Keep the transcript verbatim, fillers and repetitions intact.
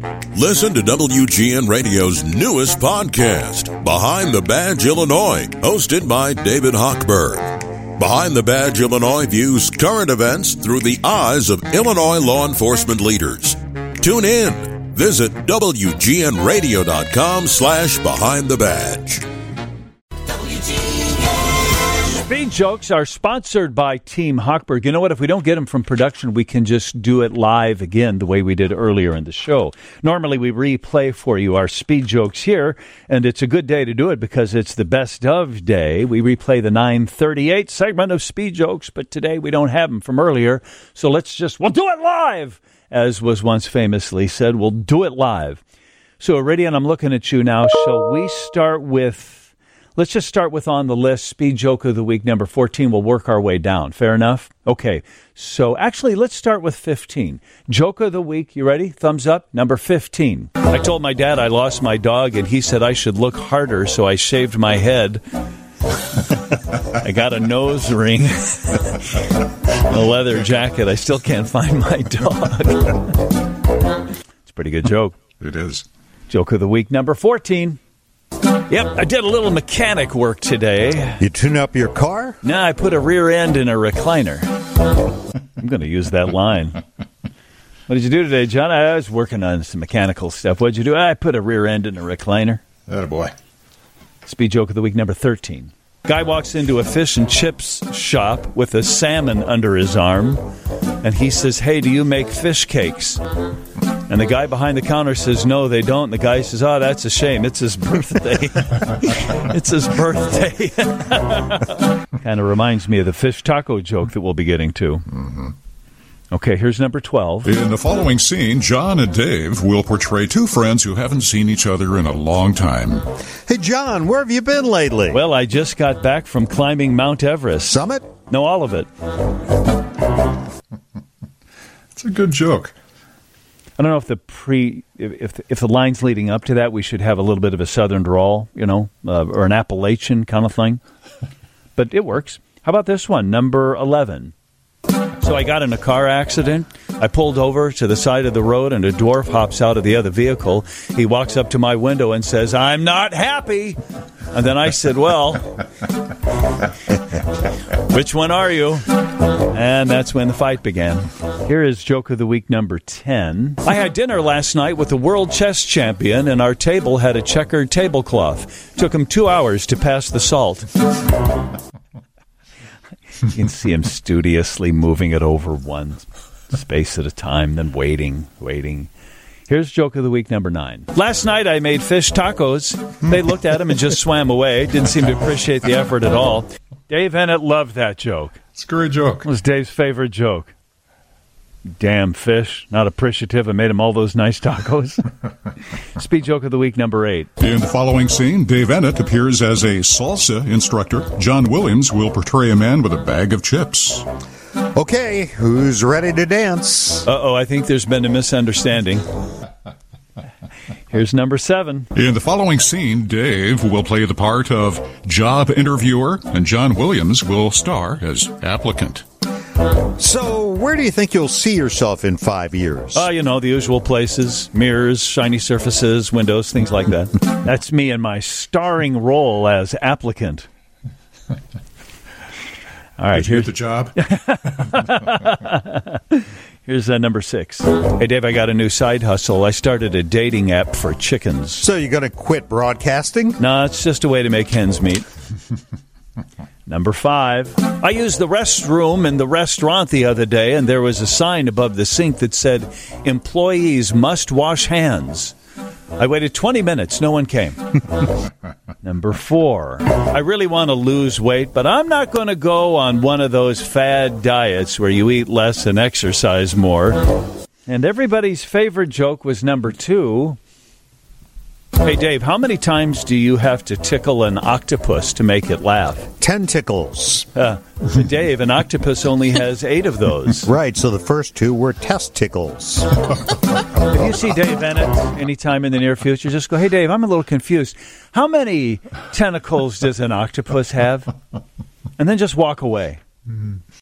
Listen to W G N Radio's newest podcast, Behind the Badge Illinois, hosted by David Hochberg. Behind the Badge Illinois views current events through the eyes of Illinois law enforcement leaders. Tune in. Visit W G N radio dot com slash behind the badge. Speed Jokes are sponsored by Team Hochberg. You know what? If we don't get them from production, we can just do it live again the way we did earlier in the show. Normally, we replay for you our Speed Jokes here, and it's a good day to do it because it's the best of day. We replay the nine thirty-eight segment of Speed Jokes, but today we don't have them from earlier, so let's just, we'll do it live, as was once famously said, we'll do it live. So, Iridian, I'm looking at you now. Shall we start with... Let's just start with on the list, Speed Joke of the Week, number fourteen. We'll work our way down. Fair enough? Okay. So actually, let's start with fifteen. Joke of the Week, you ready? Thumbs up. Number fifteen. I told my dad I lost my dog, and he said I should look harder, so I shaved my head. I got a nose ring, a leather jacket. I still can't find my dog. It's a pretty good joke. It is. Joke of the Week, number fourteen. Yep, I did a little mechanic work today. You tune up your car? No, I put a rear end in a recliner. I'm going to use that line. What did you do today, John? I was working on some mechanical stuff. What did you do? I put a rear end in a recliner. Attaboy. Speed Joke of the Week, number thirteen. Guy walks into a fish and chips shop with a salmon under his arm, and he says, "Hey, do you make fish cakes?" And the guy behind the counter says, "No, they don't." And the guy says, "Oh, that's a shame. It's his birthday." It's his birthday. Kind of reminds me of the fish taco joke that we'll be getting to. Mm-hmm. Okay, here's number twelve. In the following scene, John and Dave will portray two friends who haven't seen each other in a long time. Hey, John, where have you been lately? Well, I just got back from climbing Mount Everest. Summit? No, all of it. It's a good joke. I don't know if the pre, if the, if the lines leading up to that, we should have a little bit of a southern drawl, you know, uh, or an Appalachian kind of thing. But it works. How about this one, number eleven? So I got in a car accident. I pulled over to the side of the road, and a dwarf hops out of the other vehicle. He walks up to my window and says, "I'm not happy." And then I said, "Well, which one are you?" And that's when the fight began. Here is Joke of the Week number ten. I had dinner last night with the world chess champion, and our table had a checkered tablecloth. Took him two hours to pass the salt. You can see him studiously moving it over one space at a time, then waiting, waiting. Here's Joke of the Week number nine. Last night I made fish tacos. They looked at him and just swam away. Didn't seem to appreciate the effort at all. Dave Ennett loved that joke. It's a great joke. It was Dave's favorite joke. Damn fish, not appreciative. I made him all those nice tacos. Speed Joke of the Week number eight. In the following scene, Dave Ennett appears as a salsa instructor. John Williams will portray a man with a bag of chips. Okay, who's ready to dance? Uh-oh, I think there's been a misunderstanding. Here's number seven. In the following scene, Dave will play the part of job interviewer, and John Williams will star as applicant. So, where do you think you'll see yourself in five years? Uh, you know, the usual places, mirrors, shiny surfaces, windows, things like that. That's me in my starring role as applicant. All right, Did you get the job? Here's uh, number six. Hey, Dave, I got a new side hustle. I started a dating app for chickens. So you're going to quit broadcasting? No, it's just a way to make hens meet. Number five. I used the restroom in the restaurant the other day, and there was a sign above the sink that said, "Employees must wash hands." I waited twenty minutes. No one came. Number four. I really want to lose weight, but I'm not going to go on one of those fad diets where you eat less and exercise more. And everybody's favorite joke was number two. Hey, Dave, how many times do you have to tickle an octopus to make it laugh? Tentacles. Uh, Dave, an octopus only has eight of those. Right, so the first two were testicles. If you see Dave Ennett anytime in the near future, just go, "Hey, Dave, I'm a little confused. How many tentacles does an octopus have?" And then just walk away. Mm-hmm.